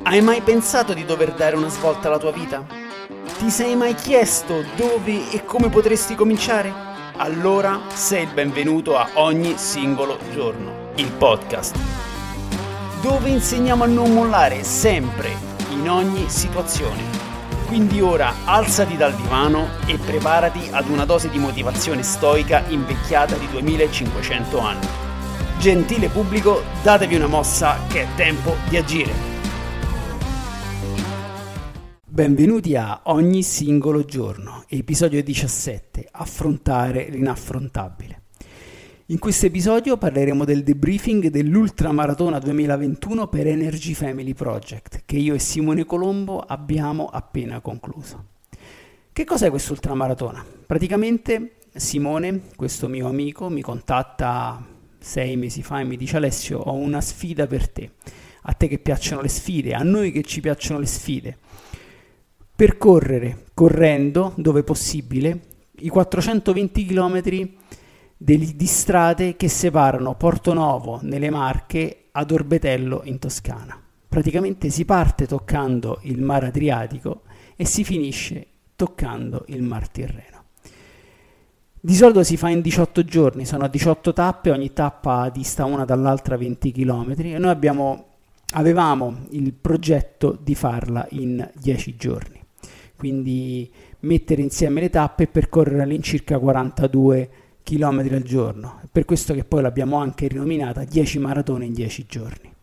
Hai mai pensato di dover dare una svolta alla tua vita? Ti sei mai chiesto dove e come potresti cominciare? Allora sei il benvenuto a Ogni Singolo Giorno, il podcast, dove insegniamo a non mollare sempre, in ogni situazione. Quindi ora alzati dal divano e preparati ad una dose di motivazione stoica invecchiata di 2500 anni. Gentile pubblico, datevi una mossa che è tempo di agire. Benvenuti a Ogni Singolo Giorno, episodio 17, affrontare l'inaffrontabile. In questo episodio parleremo del debriefing dell'Ultramaratona 2021 per Energy Family Project, che io e Simone Colombo abbiamo appena concluso. Che cos'è questo ultramaratona? Praticamente Simone, questo mio amico, mi contatta 6 mesi fa e mi dice: Alessio, ho una sfida per te. A te che piacciono le sfide, a noi che ci piacciono le sfide. Percorrere, correndo, dove possibile, i 420 km di strade che separano Portonovo, nelle Marche, ad Orbetello, in Toscana. Praticamente si parte toccando il Mar Adriatico e si finisce toccando il Mar Tirreno. Di solito si fa in 18 giorni, sono 18 tappe, ogni tappa dista una dall'altra 20 km e noi avevamo il progetto di farla in 10 giorni. Quindi mettere insieme le tappe e percorrere all'incirca 42 km al giorno. È per questo che poi l'abbiamo anche rinominata 10 maratone in 10 giorni.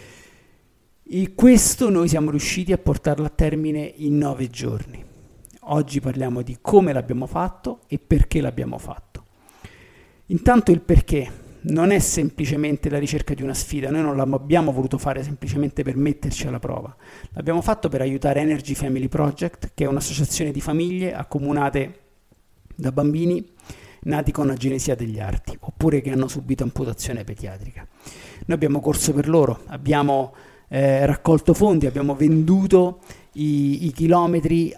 E questo noi siamo riusciti a portarlo a termine in 9 giorni. Oggi parliamo di come l'abbiamo fatto e perché l'abbiamo fatto. Intanto il perché non è semplicemente la ricerca di una sfida, noi non l'abbiamo voluto fare semplicemente per metterci alla prova, l'abbiamo fatto per aiutare Energy Family Project, che è un'associazione di famiglie accomunate da bambini nati con agenesia degli arti, oppure che hanno subito amputazione pediatrica. Noi abbiamo corso per loro, abbiamo raccolto fondi, abbiamo venduto i chilometri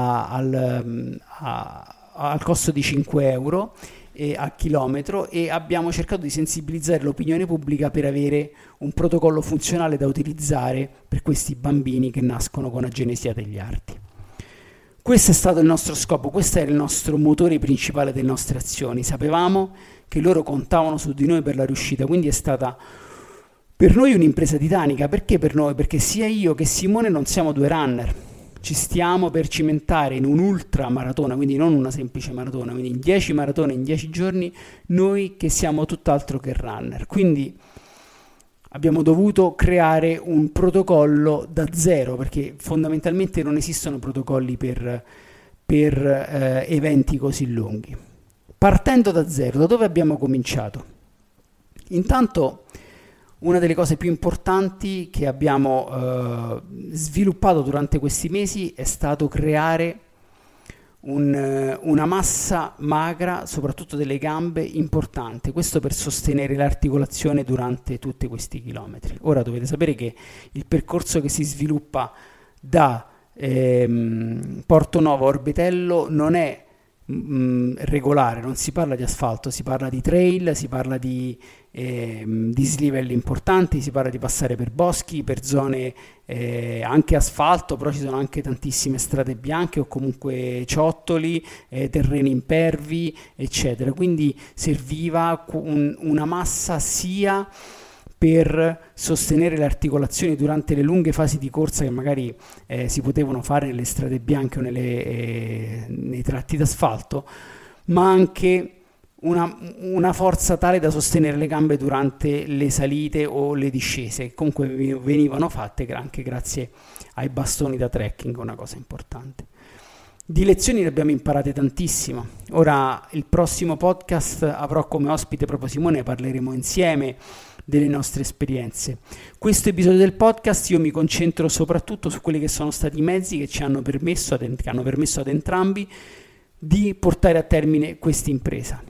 al costo di 5 euro a chilometro e abbiamo cercato di sensibilizzare l'opinione pubblica per avere un protocollo funzionale da utilizzare per questi bambini che nascono con agenesia degli arti. Questo è stato il nostro scopo, questo era il nostro motore principale delle nostre azioni. Sapevamo che loro contavano su di noi per la riuscita, quindi è stata per noi un'impresa titanica. Perché per noi? Perché sia io che Simone non siamo due runner. Ci stiamo per cimentare in un ultramaratona, quindi non una semplice maratona, quindi in 10 maratone in 10 giorni, noi che siamo tutt'altro che runner. Quindi abbiamo dovuto creare un protocollo da zero, perché fondamentalmente non esistono protocolli per eventi così lunghi. Partendo da zero, da dove abbiamo cominciato? Intanto una delle cose più importanti che abbiamo sviluppato durante questi mesi è stato creare una massa magra, soprattutto delle gambe, importante. Questo per sostenere l'articolazione durante tutti questi chilometri. Ora dovete sapere che il percorso che si sviluppa da Portonovo a Orbetello non è regolare, non si parla di asfalto, si parla di trail, si parla di dislivelli importanti, si parla di passare per boschi, per zone anche asfalto, però ci sono anche tantissime strade bianche o comunque ciottoli, terreni impervi, eccetera. Quindi serviva una massa sia per sostenere le articolazioni durante le lunghe fasi di corsa che magari si potevano fare nelle strade bianche o nei tratti d'asfalto, ma anche una forza tale da sostenere le gambe durante le salite o le discese, che comunque venivano fatte anche grazie ai bastoni da trekking, una cosa importante. Di lezioni ne abbiamo imparate tantissimo. Ora il prossimo podcast avrò come ospite proprio Simone, parleremo insieme delle nostre esperienze. Questo episodio del podcast io mi concentro soprattutto su quelli che sono stati i mezzi che ci hanno permesso ad entrambi di portare a termine questa impresa.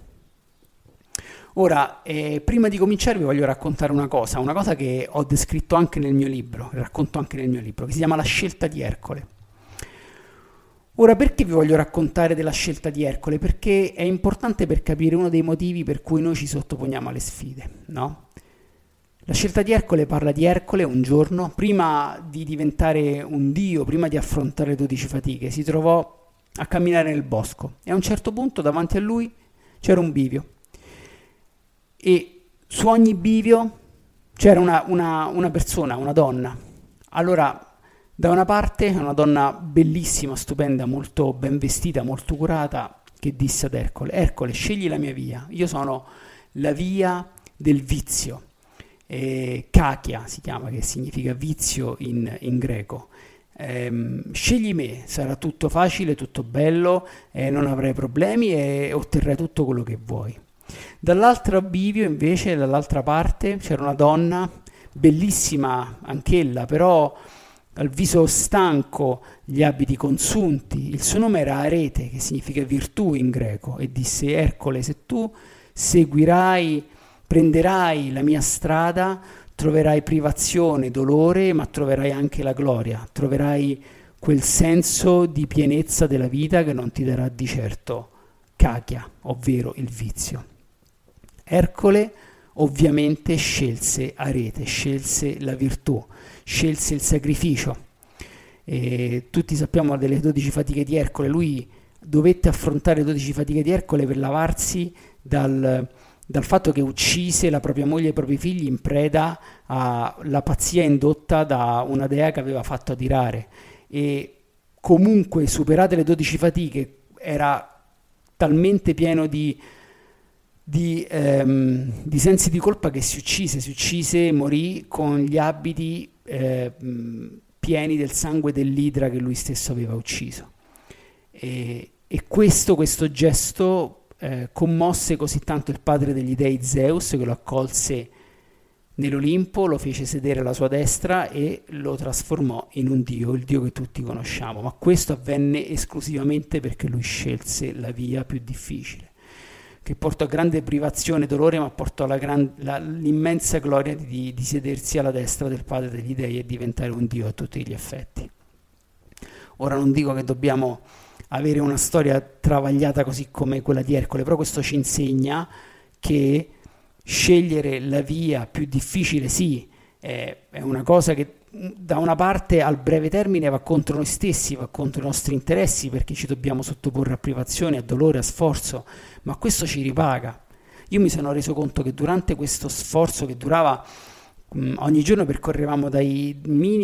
Ora, prima di cominciare vi voglio raccontare una cosa che ho descritto anche nel mio libro, racconto anche nel mio libro, che si chiama La scelta di Ercole. Ora, perché vi voglio raccontare della scelta di Ercole? Perché è importante per capire uno dei motivi per cui noi ci sottoponiamo alle sfide, no? La scelta di Ercole parla di Ercole un giorno, prima di diventare un dio, prima di affrontare le 12 fatiche, si trovò a camminare nel bosco e a un certo punto davanti a lui c'era un bivio e su ogni bivio c'era una persona, una donna. Allora, da una parte una donna bellissima, stupenda, molto ben vestita, molto curata, che disse ad Ercole: Ercole, scegli la mia via, io sono la via del vizio. Kakia si chiama, che significa vizio in greco. Scegli me, sarà tutto facile, tutto bello, non avrai problemi e otterrai tutto quello che vuoi. Dall'altro bivio invece, dall'altra parte, c'era una donna bellissima anch'ella, però al viso stanco, gli abiti consunti. Il suo nome era Arete, che significa virtù in greco, e disse: Ercole, se tu prenderai la mia strada, troverai privazione, dolore, ma troverai anche la gloria, troverai quel senso di pienezza della vita che non ti darà di certo Kakia, ovvero il vizio. Ercole ovviamente scelse Arete, scelse la virtù, scelse il sacrificio. E tutti sappiamo delle 12 fatiche di Ercole. Lui dovette affrontare le 12 fatiche di Ercole per lavarsi dal fatto che uccise la propria moglie e i propri figli in preda alla pazzia indotta da una dea che aveva fatto adirare. E comunque, superate le 12 fatiche, era talmente pieno di sensi di colpa che si uccise, morì con gli abiti pieni del sangue dell'idra che lui stesso aveva ucciso. E questo gesto commosse così tanto il padre degli dei Zeus, che lo accolse nell'Olimpo, lo fece sedere alla sua destra e lo trasformò in un dio, il dio che tutti conosciamo. Ma questo avvenne esclusivamente perché lui scelse la via più difficile, che portò a grande privazione e dolore, ma portò l'immensa gloria di sedersi alla destra del padre degli dei e diventare un dio a tutti gli effetti. Ora non dico che dobbiamo avere una storia travagliata così come quella di Ercole, però questo ci insegna che scegliere la via più difficile sì, è una cosa che da una parte al breve termine va contro noi stessi, va contro i nostri interessi, perché ci dobbiamo sottoporre a privazioni, a dolore, a sforzo, ma questo ci ripaga. Io mi sono reso conto che durante questo sforzo che durava ogni giorno, percorrevamo dai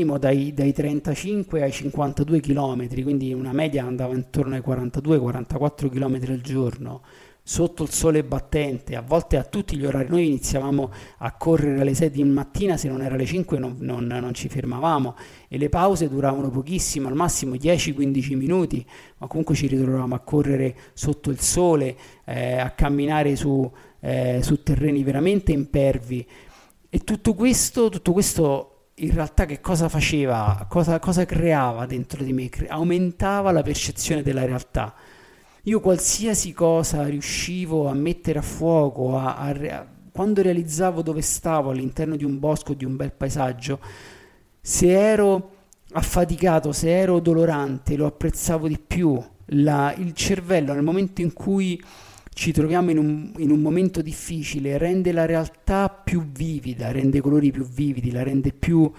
35 ai 52 km, quindi una media andava intorno ai 42-44 km al giorno, sotto il sole battente, a volte a tutti gli orari. Noi iniziavamo a correre alle 6 di mattina, se non era alle 5 non ci fermavamo, e le pause duravano pochissimo, al massimo 10-15 minuti, ma comunque ci ritrovavamo a correre sotto il sole, a camminare su terreni veramente impervi. E tutto questo in realtà che cosa faceva? Cosa creava dentro di me? Aumentava la percezione della realtà. Io qualsiasi cosa riuscivo a mettere a fuoco, quando realizzavo dove stavo all'interno di un bosco, di un bel paesaggio, se ero affaticato, se ero dolorante, lo apprezzavo di più. Il cervello, nel momento in cui ci troviamo in un momento difficile, rende la realtà più vivida, rende i colori più vividi, la rende più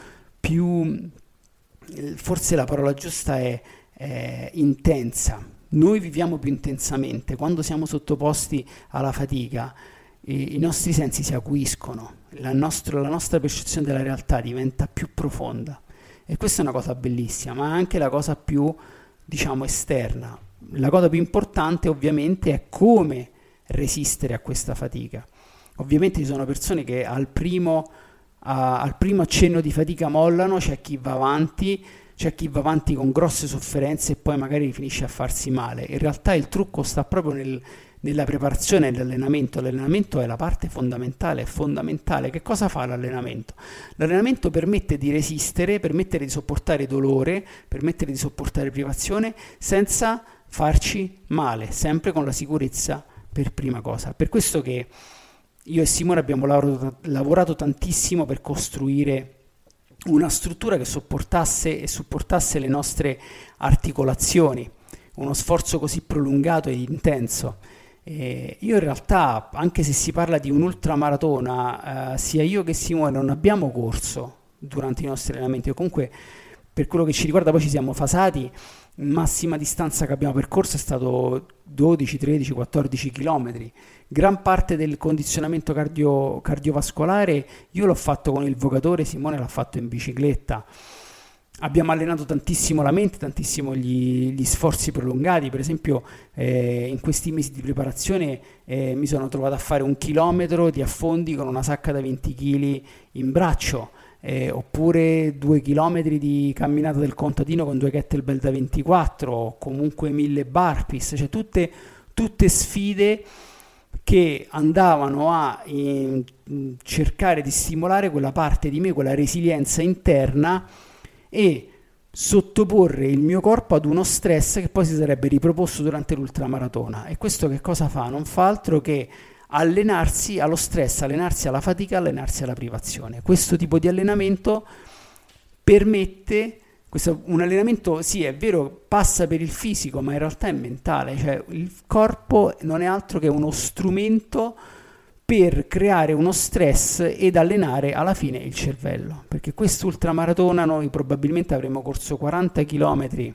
forse la parola giusta è intensa. Noi viviamo più intensamente. Quando siamo sottoposti alla fatica, i nostri sensi si acuiscono, la nostra percezione della realtà diventa più profonda, e questa è una cosa bellissima, ma anche la cosa più, diciamo, esterna. La cosa più importante ovviamente è come resistere a questa fatica. Ovviamente ci sono persone che al primo accenno di fatica mollano, c'è chi va avanti con grosse sofferenze e poi magari finisce a farsi male. In realtà il trucco sta proprio nella preparazione dell'allenamento. L'allenamento è la parte fondamentale, è fondamentale. Che cosa fa l'allenamento? L'allenamento permette di resistere, permette di sopportare dolore, permette di sopportare privazione senza farci male, sempre con la sicurezza per prima cosa. Per questo che io e Simone abbiamo lavorato tantissimo per costruire una struttura che supportasse le nostre articolazioni, uno sforzo così prolungato ed intenso. Io in realtà, anche se si parla di un'ultramaratona, sia io che Simone non abbiamo corso durante i nostri allenamenti, o comunque per quello che ci riguarda poi ci siamo fasati, massima distanza che abbiamo percorso è stato 12, 13, 14 km. Gran parte del condizionamento cardiovascolare io l'ho fatto con il vogatore, Simone l'ha fatto in bicicletta. Abbiamo allenato tantissimo la mente, tantissimo gli sforzi prolungati. Per esempio, in questi mesi di preparazione mi sono trovato a fare 1 chilometro di affondi con una sacca da 20 kg in braccio, oppure 2 chilometri di camminata del contadino con 2 kettlebell da 24, o comunque 1000 burpees, cioè tutte sfide che andavano a cercare di stimolare quella parte di me, quella resilienza interna, e sottoporre il mio corpo ad uno stress che poi si sarebbe riproposto durante l'ultramaratona. E questo che cosa fa? Non fa altro che allenarsi allo stress, allenarsi alla fatica, allenarsi alla privazione. Questo tipo di allenamento permette, un allenamento, sì, è vero, passa per il fisico, ma in realtà è mentale, cioè il corpo non è altro che uno strumento per creare uno stress ed allenare alla fine il cervello, perché quest'ultramaratona noi probabilmente avremmo corso 40 km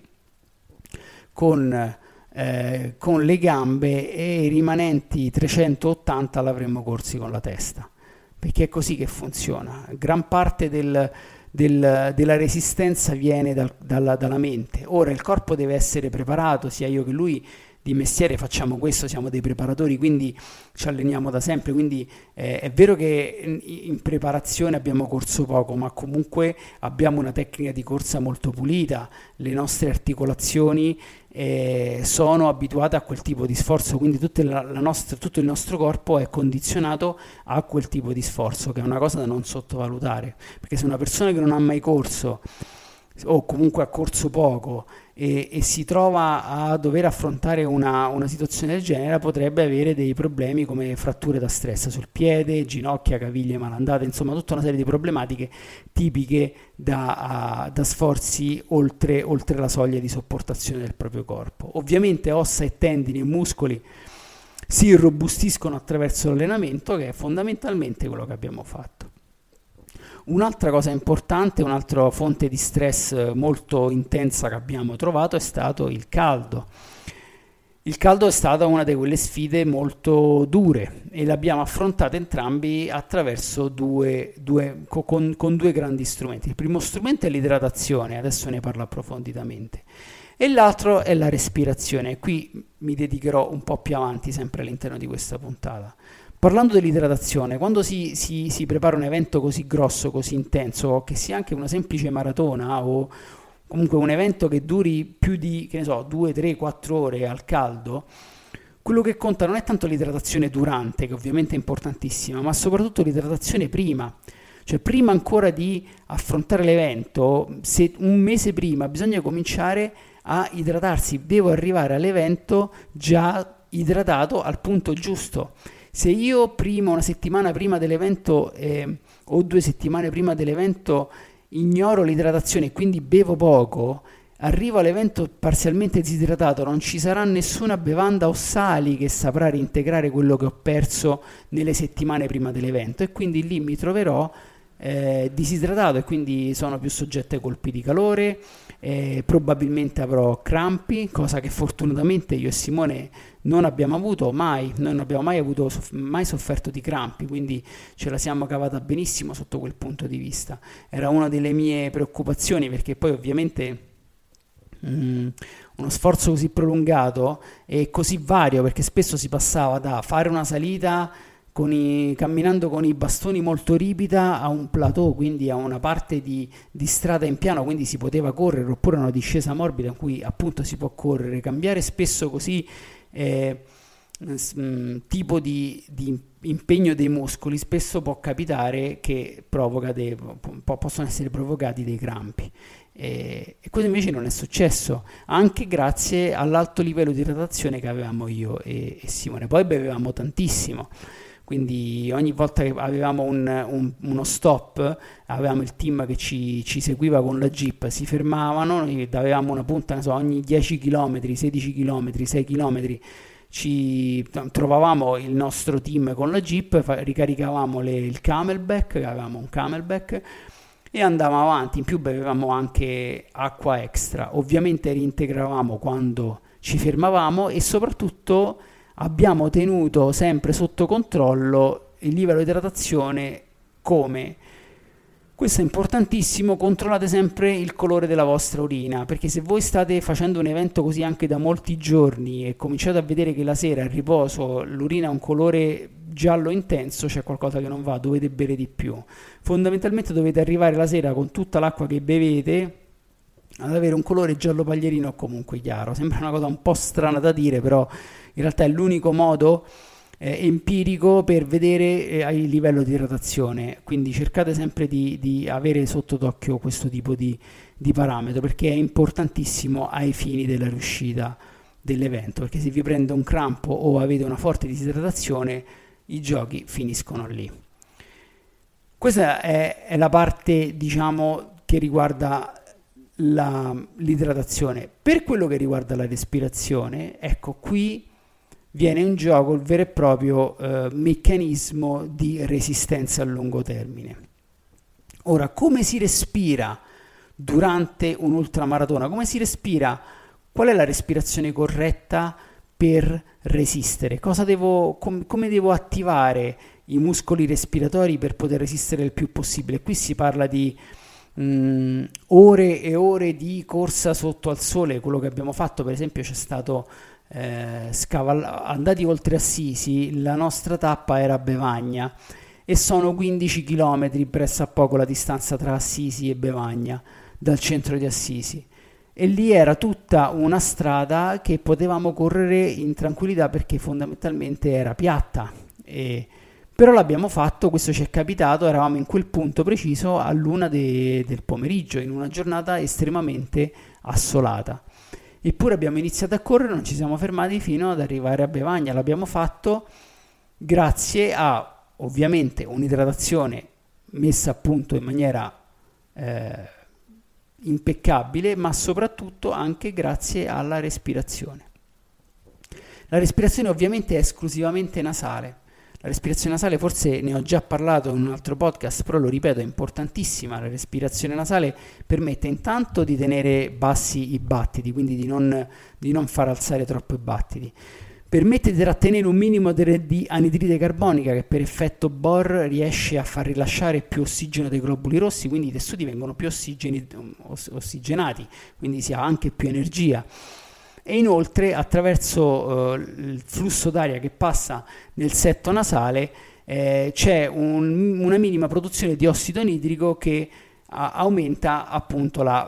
con le gambe, e i rimanenti 380 l'avremmo corsi con la testa, perché è così che funziona. Gran parte della resistenza viene dalla mente. Ora il corpo deve essere preparato, sia io che lui di mestiere facciamo questo, siamo dei preparatori, quindi ci alleniamo da sempre, quindi è vero che in preparazione abbiamo corso poco, ma comunque abbiamo una tecnica di corsa molto pulita, le nostre articolazioni sono abituate a quel tipo di sforzo, quindi tutto il nostro corpo è condizionato a quel tipo di sforzo, che è una cosa da non sottovalutare, perché se una persona che non ha mai corso o comunque ha corso poco e si trova a dover affrontare una situazione del genere, potrebbe avere dei problemi come fratture da stress sul piede, ginocchia, caviglie malandate, insomma tutta una serie di problematiche tipiche da sforzi oltre la soglia di sopportazione del proprio corpo. Ovviamente ossa e tendini e muscoli si irrobustiscono attraverso l'allenamento, che è fondamentalmente quello che abbiamo fatto. Un'altra cosa importante, un'altra fonte di stress molto intensa che abbiamo trovato è stato il caldo. Il caldo è stata una di quelle sfide molto dure e l'abbiamo affrontata entrambi attraverso con due grandi strumenti. Il primo strumento è l'idratazione, adesso ne parlo approfonditamente, e l'altro è la respirazione. Qui mi dedicherò un po' più avanti, sempre all'interno di questa puntata. Parlando dell'idratazione, quando si prepara un evento così grosso, così intenso, che sia anche una semplice maratona o comunque un evento che duri più di, 2, 3, 4 ore al caldo, quello che conta non è tanto l'idratazione durante, che ovviamente è importantissima, ma soprattutto l'idratazione prima. Cioè prima ancora di affrontare l'evento, se un mese prima bisogna cominciare a idratarsi, devo arrivare all'evento già idratato al punto giusto. Se io una settimana prima dell'evento o 2 settimane prima dell'evento ignoro l'idratazione e quindi bevo poco, arrivo all'evento parzialmente disidratato, non ci sarà nessuna bevanda o sali che saprà reintegrare quello che ho perso nelle settimane prima dell'evento, e quindi lì mi troverò disidratato e quindi sono più soggetto ai colpi di calore, probabilmente avrò crampi, cosa che fortunatamente io e Simone non abbiamo avuto mai, noi non abbiamo mai sofferto di crampi, quindi ce la siamo cavata benissimo sotto quel punto di vista. Era una delle mie preoccupazioni, perché poi ovviamente uno sforzo così prolungato e così vario, perché spesso si passava da fare una salita camminando con i bastoni molto ripida a un plateau, quindi a una parte di strada in piano, quindi si poteva correre, oppure una discesa morbida in cui appunto si può correre, cambiare spesso così tipo di impegno dei muscoli spesso può capitare che possono essere provocati dei crampi, e questo invece non è successo, anche grazie all'alto livello di idratazione che avevamo io e Simone. Poi bevevamo tantissimo, quindi ogni volta che avevamo uno stop, avevamo il team che ci seguiva con la jeep, si fermavano, noi avevamo una punta, ogni 10 km, 16 km, 6 km trovavamo il nostro team con la Jeep, ricaricavamo il Camelback, avevamo un Camelback, e andavamo avanti. In più bevevamo anche acqua extra, ovviamente reintegravamo quando ci fermavamo, e soprattutto abbiamo tenuto sempre sotto controllo il livello di idratazione. Come? Questo è importantissimo: controllate sempre il colore della vostra urina, perché se voi state facendo un evento così anche da molti giorni e cominciate a vedere che la sera a riposo l'urina ha un colore giallo intenso, c'è qualcosa che non va, dovete bere di più. Fondamentalmente dovete arrivare la sera con tutta l'acqua che bevete ad avere un colore giallo paglierino o comunque chiaro. Sembra una cosa un po' strana da dire, però in realtà è l'unico modo empirico per vedere il livello di idratazione. Quindi cercate sempre di avere sotto d'occhio questo tipo di parametro, perché è importantissimo ai fini della riuscita dell'evento, perché se vi prende un crampo o avete una forte disidratazione, i giochi finiscono lì. Questa è la parte, diciamo, che riguarda l'idratazione. Per quello che riguarda la respirazione, ecco, qui viene in gioco il vero e proprio meccanismo di resistenza a lungo termine. Ora, come si respira durante un'ultramaratona? Come si respira? Qual è la respirazione corretta per resistere? Come devo attivare i muscoli respiratori per poter resistere il più possibile? Qui si parla di ore e ore di corsa sotto al sole. Quello che abbiamo fatto, per esempio, c'è stato andati oltre Assisi, la nostra tappa era a Bevagna e sono 15 km pressappoco la distanza tra Assisi e Bevagna dal centro di Assisi, e lì era tutta una strada che potevamo correre in tranquillità perché fondamentalmente era piatta, però l'abbiamo fatto. Questo ci è capitato, eravamo in quel punto preciso all'1 del pomeriggio in una giornata estremamente assolata. Eppure abbiamo iniziato a correre, non ci siamo fermati fino ad arrivare a Bevagna. L'abbiamo fatto grazie a, ovviamente, un'idratazione messa a punto in maniera impeccabile, ma soprattutto anche grazie alla respirazione. La respirazione ovviamente è esclusivamente nasale. La respirazione nasale, forse ne ho già parlato in un altro podcast, però lo ripeto, è importantissima. La respirazione nasale permette intanto di tenere bassi i battiti, quindi di non far alzare troppo i battiti. Permette di trattenere un minimo di anidride carbonica, che per effetto Bohr riesce a far rilasciare più ossigeno dai globuli rossi, quindi i tessuti vengono più ossigenati, quindi si ha anche più energia. E inoltre, attraverso il flusso d'aria che passa nel setto nasale, c'è una minima produzione di ossido nidrico che aumenta appunto la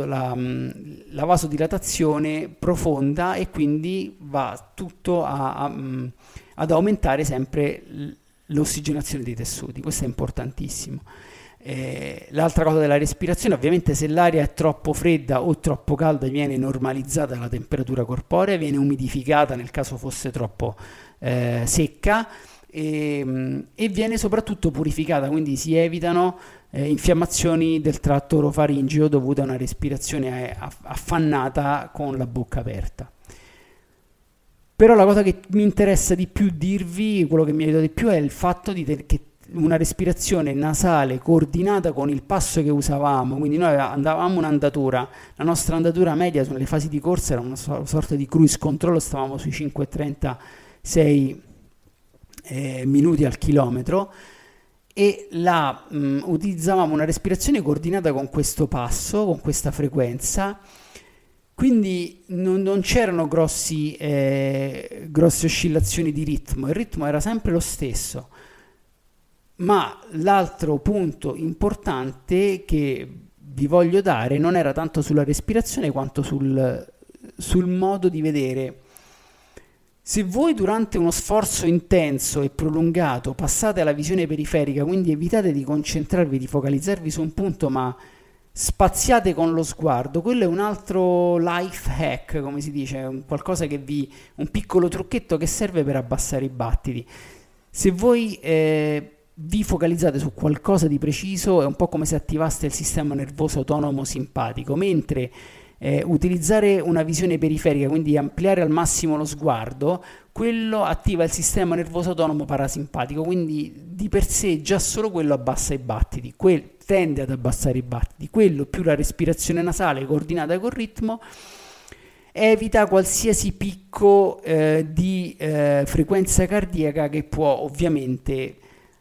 vasodilatazione profonda, e quindi va tutto ad aumentare sempre l'ossigenazione dei tessuti. Questo è importantissimo. L'altra cosa della respirazione, ovviamente, se l'aria è troppo fredda o troppo calda, viene normalizzata la temperatura corporea, viene umidificata nel caso fosse troppo secca, e viene soprattutto purificata, quindi si evitano infiammazioni del tratto orofaringeo dovute a una respirazione affannata con la bocca aperta. Però la cosa che mi interessa di più dirvi, quello che mi aiuta di più, è il fatto che una respirazione nasale coordinata con il passo che usavamo. Quindi noi andavamo un'andatura, la nostra andatura media sulle fasi di corsa era una sorta di cruise control, stavamo sui 5,36 minuti al chilometro, e utilizzavamo una respirazione coordinata con questo passo, con questa frequenza. Quindi non c'erano grosse oscillazioni di ritmo, il ritmo era sempre lo stesso. Ma l'altro punto importante che vi voglio dare non era tanto sulla respirazione quanto sul modo di vedere. Se voi durante uno sforzo intenso e prolungato passate alla visione periferica, quindi evitate di concentrarvi, di focalizzarvi su un punto, ma spaziate con lo sguardo, quello è un altro life hack, come si dice, un piccolo trucchetto che serve per abbassare i battiti. Se voi vi focalizzate su qualcosa di preciso, è un po' come se attivaste il sistema nervoso autonomo simpatico, mentre utilizzare una visione periferica, quindi ampliare al massimo lo sguardo, quello attiva il sistema nervoso autonomo parasimpatico, quindi di per sé già solo quello abbassa i battiti, tende ad abbassare i battiti, quello più la respirazione nasale coordinata col ritmo evita qualsiasi picco di frequenza cardiaca che può ovviamente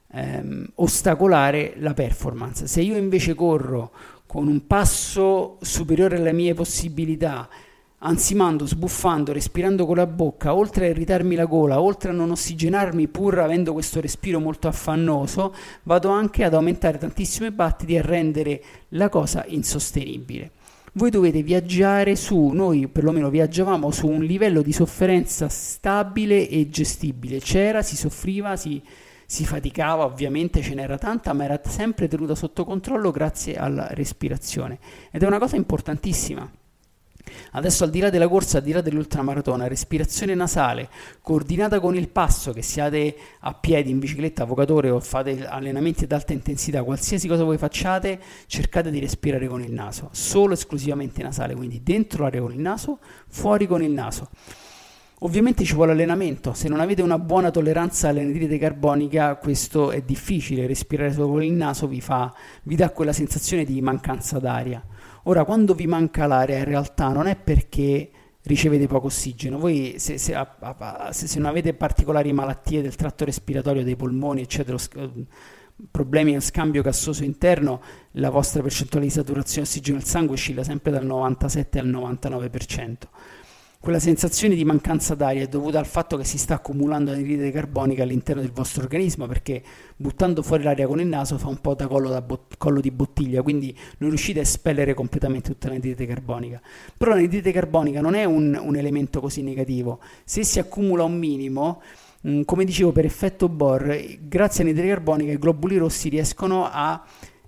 ostacolare la performance. Se io invece corro con un passo superiore alle mie possibilità, ansimando, sbuffando, respirando con la bocca, oltre a irritarmi la gola, oltre a non ossigenarmi pur avendo questo respiro molto affannoso, vado anche ad aumentare tantissimo i battiti e a rendere la cosa insostenibile. Voi dovete viaggiare noi perlomeno viaggiavamo su un livello di sofferenza stabile e gestibile. Si soffriva, si faticava, ovviamente ce n'era tanta, ma era sempre tenuta sotto controllo grazie alla respirazione. Ed è una cosa importantissima. Adesso, al di là della corsa, al di là dell'ultramaratona, respirazione nasale coordinata con il passo, che siate a piedi, in bicicletta, a vocatore o fate allenamenti ad alta intensità, qualsiasi cosa voi facciate, cercate di respirare con il naso, solo esclusivamente nasale, quindi dentro l'aria con il naso, fuori con il naso. Ovviamente ci vuole allenamento, se non avete una buona tolleranza all'anidride carbonica questo è difficile, respirare solo con il naso vi dà quella sensazione di mancanza d'aria. Ora, quando vi manca l'aria in realtà non è perché ricevete poco ossigeno, voi se non avete particolari malattie del tratto respiratorio, dei polmoni eccetera, problemi allo scambio gassoso interno, la vostra percentuale di saturazione di ossigeno nel sangue oscilla sempre dal 97 al 99%. Quella sensazione di mancanza d'aria è dovuta al fatto che si sta accumulando anidride carbonica all'interno del vostro organismo, perché buttando fuori l'aria con il naso fa un po' da collo di bottiglia, quindi non riuscite a espellere completamente tutta l'anidride carbonica. Però l'anidride carbonica non è un elemento così negativo. Se si accumula un minimo, come dicevo, per effetto Bohr, grazie all'anidride carbonica i globuli rossi riescono a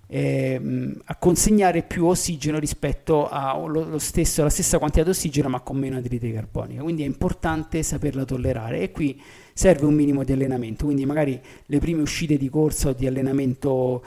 consegnare più ossigeno rispetto alla stessa quantità di ossigeno, ma con meno anidride carbonica. Quindi è importante saperla tollerare, e qui serve un minimo di allenamento. Quindi magari le prime uscite di corsa o di allenamento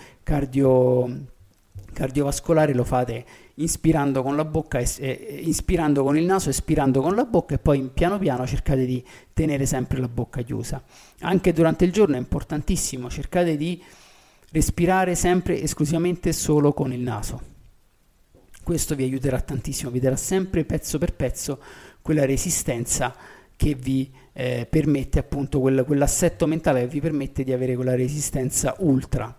cardiovascolare lo fate inspirando con la bocca, inspirando con il naso, espirando con la bocca, e poi piano piano cercate di tenere sempre la bocca chiusa. Anche durante il giorno è importantissimo, cercate di respirare sempre esclusivamente solo con il naso. Questo vi aiuterà tantissimo, vi darà sempre pezzo per pezzo quella resistenza che vi permette, appunto, quell'assetto mentale che vi permette di avere quella resistenza ultra.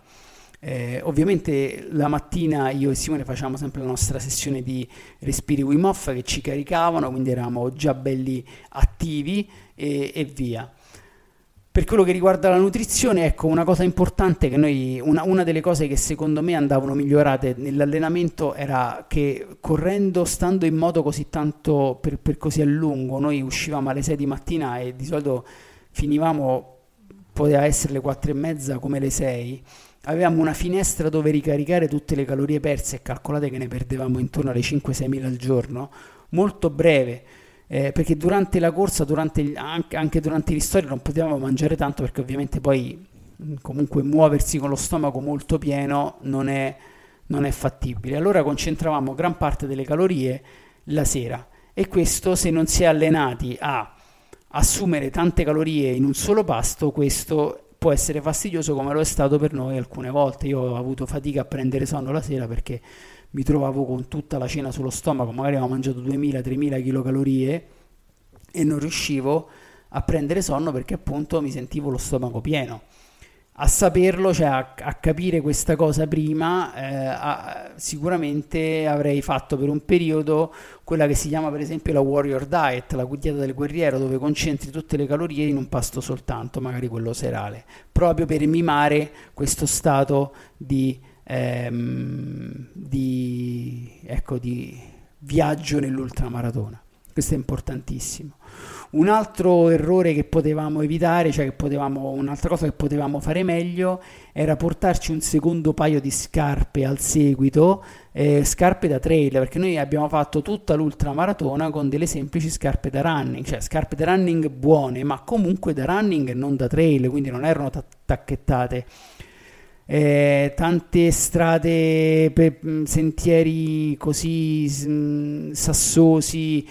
Ovviamente la mattina io e Simone facciamo sempre la nostra sessione di respiri Wim Hof che ci caricavano, quindi eravamo già belli attivi e via. Per quello che riguarda la nutrizione, ecco, una cosa importante che una delle cose che secondo me andavano migliorate nell'allenamento era che correndo, stando in moto così tanto per così a lungo, noi uscivamo alle 6 di mattina e di solito finivamo, poteva essere le 4:30 come le 6, avevamo una finestra dove ricaricare tutte le calorie perse, e calcolate che ne perdevamo intorno alle 5-6 mila al giorno, molto breve. Perché durante la corsa, anche durante i ristori non potevamo mangiare tanto, perché ovviamente poi comunque muoversi con lo stomaco molto pieno non è fattibile. Allora concentravamo gran parte delle calorie la sera, e questo, se non si è allenati a assumere tante calorie in un solo pasto, questo può essere fastidioso, come lo è stato per noi alcune volte. Io ho avuto fatica a prendere sonno la sera perché mi trovavo con tutta la cena sullo stomaco, magari avevo mangiato 2000-3000 kcal e non riuscivo a prendere sonno perché appunto mi sentivo lo stomaco pieno. A saperlo, cioè a capire questa cosa prima, sicuramente avrei fatto per un periodo quella che si chiama per esempio la warrior diet, la dieta del guerriero, dove concentri tutte le calorie in un pasto soltanto, magari quello serale, proprio per mimare questo stato di viaggio nell'ultramaratona. Questo è importantissimo. Un altro errore che potevamo evitare, un'altra cosa che potevamo fare meglio, era portarci un secondo paio di scarpe al seguito, scarpe da trail, perché noi abbiamo fatto tutta l'ultramaratona con delle semplici scarpe da running, cioè scarpe da running buone, ma comunque da running e non da trail, quindi non erano tacchettate. tante strade, sentieri così sassosi,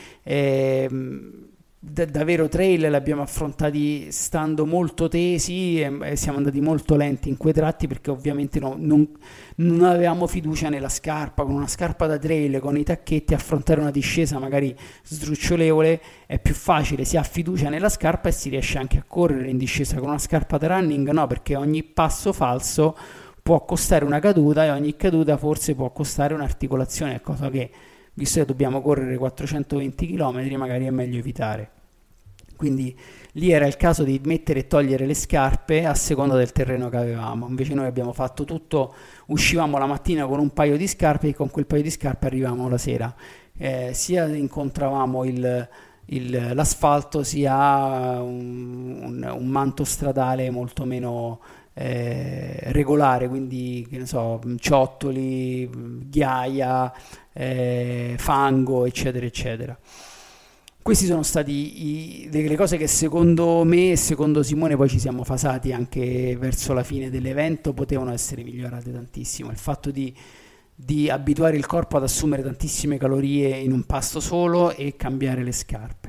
davvero trail li abbiamo affrontati stando molto tesi e siamo andati molto lenti in quei tratti perché ovviamente non avevamo fiducia nella scarpa. Con una scarpa da trail, con i tacchetti, affrontare una discesa magari sdrucciolevole è più facile, si ha fiducia nella scarpa e si riesce anche a correre in discesa. Con una scarpa da running no, perché ogni passo falso può costare una caduta e ogni caduta forse può costare un'articolazione, cosa che, visto che dobbiamo correre 420 km, magari è meglio evitare. Quindi lì era il caso di mettere e togliere le scarpe a seconda del terreno che avevamo. Invece noi abbiamo fatto tutto, uscivamo la mattina con un paio di scarpe e con quel paio di scarpe arrivavamo la sera. Sia incontravamo l'asfalto, sia un manto stradale molto meno regolare, quindi che ne so, ciottoli, ghiaia, fango, eccetera eccetera. Questi sono stati le cose che secondo me e secondo Simone, poi ci siamo fasati anche verso la fine dell'evento, potevano essere migliorate tantissimo. Il fatto di abituare il corpo ad assumere tantissime calorie in un pasto solo e cambiare le scarpe.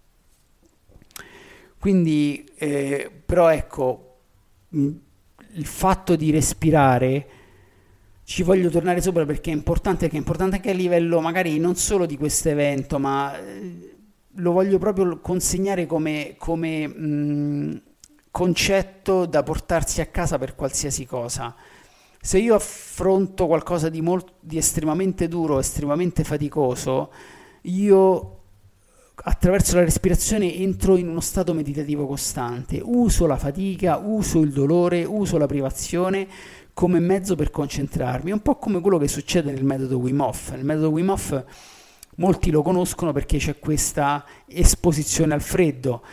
Quindi, però ecco, il fatto di respirare, ci voglio tornare sopra perché è importante anche a livello magari non solo di questo evento, ma lo voglio proprio consegnare come concetto da portarsi a casa per qualsiasi cosa. Se io affronto qualcosa di estremamente duro, estremamente faticoso, io attraverso la respirazione entro in uno stato meditativo costante, uso la fatica, uso il dolore, uso la privazione come mezzo per concentrarmi. È un po' come quello che succede nel metodo Wim Hof. Nel metodo Wim Hof molti lo conoscono perché c'è questa esposizione al freddo.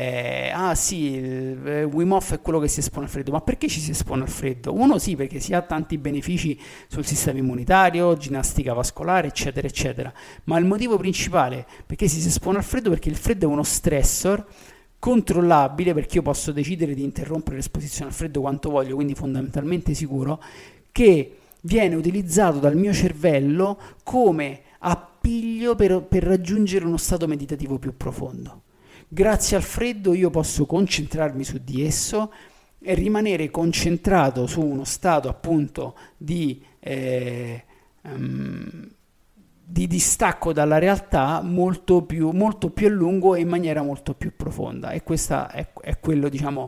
Wim Hof è quello che si espone al freddo. Ma perché ci si espone al freddo? Uno sì, perché si ha tanti benefici sul sistema immunitario, ginnastica vascolare, eccetera, eccetera. Ma il motivo principale perché si espone al freddo, perché il freddo è uno stressor controllabile, perché io posso decidere di interrompere l'esposizione al freddo quanto voglio, quindi fondamentalmente sicuro, che viene utilizzato dal mio cervello come appiglio per raggiungere uno stato meditativo più profondo. Grazie al freddo io posso concentrarmi su di esso e rimanere concentrato su uno stato appunto di distacco dalla realtà molto più a lungo e in maniera molto più profonda. E questa è quello, diciamo,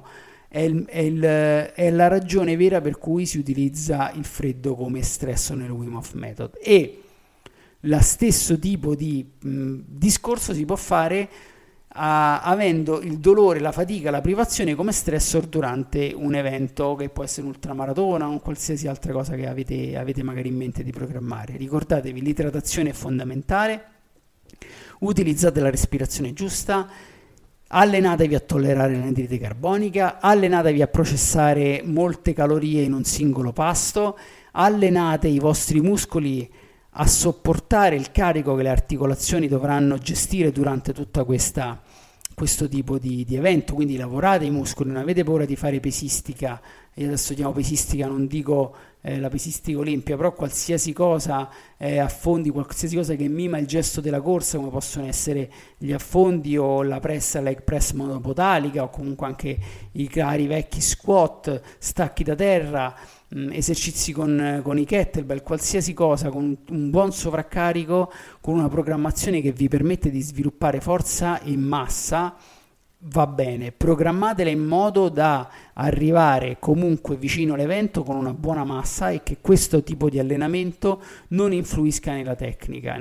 è la ragione vera per cui si utilizza il freddo come stressor nel Wim Hof Method. E lo stesso tipo di discorso si può fare avendo il dolore, la fatica, la privazione come stressor durante un evento che può essere un ultramaratona o qualsiasi altra cosa che avete magari in mente di programmare. Ricordatevi, l'idratazione è fondamentale, utilizzate la respirazione giusta, allenatevi a tollerare l'anidride carbonica, allenatevi a processare molte calorie in un singolo pasto, allenate i vostri muscoli a sopportare il carico che le articolazioni dovranno gestire durante tutta questo tipo di evento. Quindi lavorate i muscoli, non avete paura di fare pesistica. Io adesso chiamo pesistica, non dico la pesistica olimpia, però qualsiasi cosa, affondi, qualsiasi cosa che mima il gesto della corsa, come possono essere gli affondi o la leg press monopodalica, o comunque anche i cari vecchi squat, stacchi da terra, esercizi con i kettlebell, qualsiasi cosa con un buon sovraccarico, con una programmazione che vi permette di sviluppare forza e massa, va bene. Programmatela in modo da arrivare comunque vicino all'evento con una buona massa e che questo tipo di allenamento non influisca nella tecnica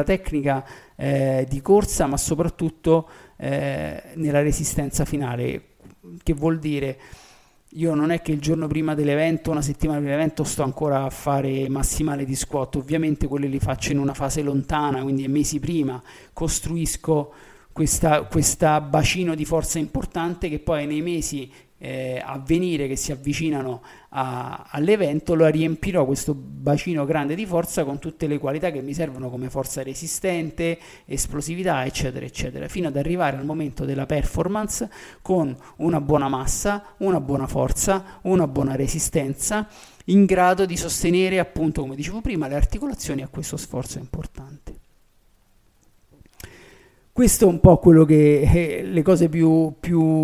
di corsa, ma soprattutto nella resistenza finale. Che vuol dire? Io non è che il giorno prima dell'evento, una settimana prima dell'evento, sto ancora a fare massimale di squat. Ovviamente quelli li faccio in una fase lontana, quindi mesi prima costruisco questa bacino di forza importante che poi nei mesi avvenire che si avvicinano all'evento, lo riempirò questo bacino grande di forza con tutte le qualità che mi servono come forza resistente, esplosività, eccetera, eccetera, fino ad arrivare al momento della performance con una buona massa, una buona forza, una buona resistenza, in grado di sostenere, appunto, come dicevo prima, le articolazioni a questo sforzo importante. Questo è un po' quello che le cose più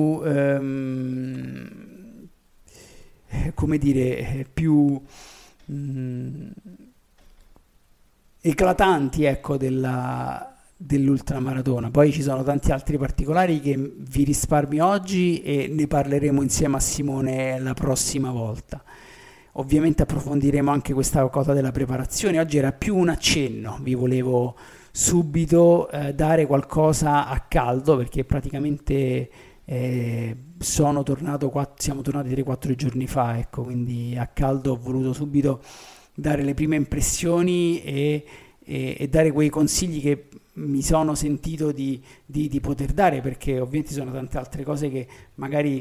come dire, più eclatanti, ecco, dell'ultramaratona. Poi ci sono tanti altri particolari che vi risparmio oggi e ne parleremo insieme a Simone la prossima volta. Ovviamente approfondiremo anche questa cosa della preparazione. Oggi era più un accenno, vi volevo subito dare qualcosa a caldo, perché praticamente siamo tornati 3-4 giorni fa, ecco, quindi a caldo ho voluto subito dare le prime impressioni e dare quei consigli che mi sono sentito di poter dare, perché ovviamente ci sono tante altre cose che magari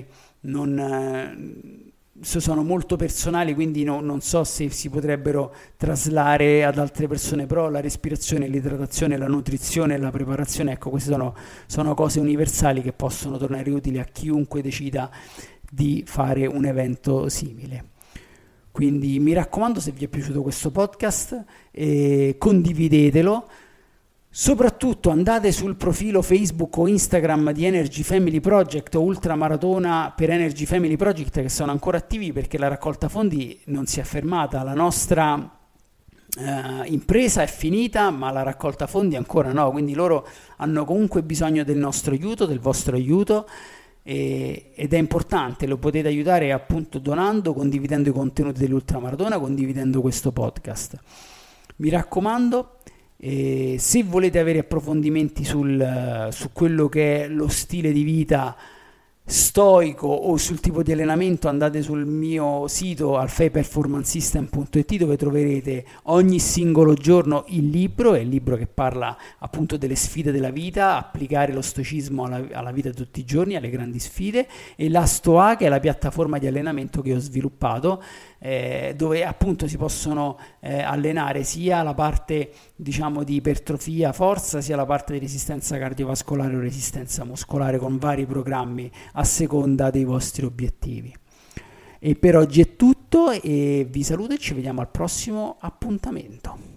non sono molto personali, quindi non so se si potrebbero traslare ad altre persone, però la respirazione, l'idratazione, la nutrizione, la preparazione, ecco, queste sono cose universali che possono tornare utili a chiunque decida di fare un evento simile. Quindi mi raccomando, se vi è piaciuto questo podcast, condividetelo. Soprattutto andate sul profilo Facebook o Instagram di Energy Family Project o Ultramaratona per Energy Family Project, che sono ancora attivi, perché la raccolta fondi non si è fermata. La nostra impresa è finita, ma la raccolta fondi ancora no, quindi loro hanno comunque bisogno del nostro aiuto, del vostro aiuto, ed è importante. Lo potete aiutare appunto donando, condividendo i contenuti dell'Ultramaratona, condividendo questo podcast. Mi raccomando, se volete avere approfondimenti su quello che è lo stile di vita stoico o sul tipo di allenamento, andate sul mio sito alfeiperformancesystem.it, dove troverete ogni singolo giorno il libro che parla appunto delle sfide della vita, applicare lo stoicismo alla vita di tutti i giorni, alle grandi sfide, e la Stoa, che è la piattaforma di allenamento che ho sviluppato, dove appunto si possono allenare sia la parte, diciamo, di ipertrofia, forza, sia la parte di resistenza cardiovascolare o resistenza muscolare, con vari programmi a seconda dei vostri obiettivi. E per oggi è tutto, e vi saluto e ci vediamo al prossimo appuntamento.